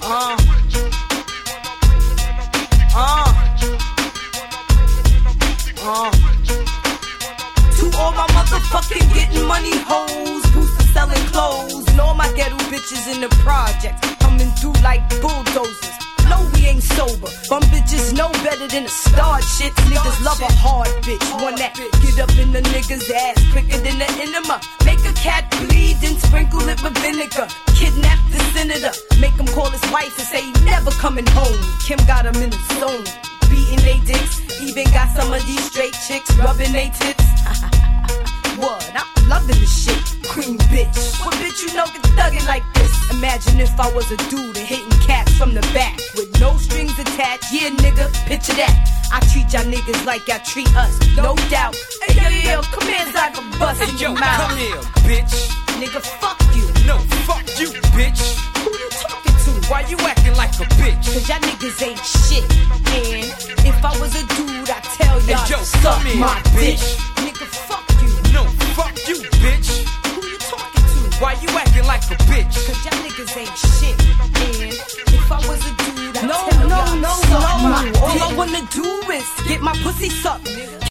To all my motherfucking getting money hoes, booster selling clothes, and all my ghetto bitches in the project coming through like bulldozers. No, we ain't sober. Bum bitches know better than a star shit. Niggas love a hard bitch, one that get up in the nigga's ass quicker than the enema. Make a cat bleed, then sprinkle it with vinegar. Kidnap the senator, make him call his wife and say he never coming home. Kim got him in the zone, beating they dicks. Even got some of these straight chicks rubbing they tits. What? I'm loving this shit, queen bitch. What bitch you know can thug it like this? Imagine if I was a dude and hitting cats from the back with no strings attached. Yeah, nigga, picture that. I treat y'all niggas like y'all treat us, no doubt. Hey, yo, come here so I can bust in your mouth. Come here, bitch. Nigga, fuck you. No, fuck you, bitch. Who you talking to? Why you acting like a bitch? Cause y'all niggas ain't shit. And if I was a dude, I'd tell y'all hey, yo, suck here, my bitch. Nigga, fuck you. No, fuck you, bitch. Who you talking to? Why you acting like a bitch? Cause y'all niggas ain't shit. And if I was a dude, I'd tell y'all suck my dick. All I wanna do is get my pussy sucked, nigga.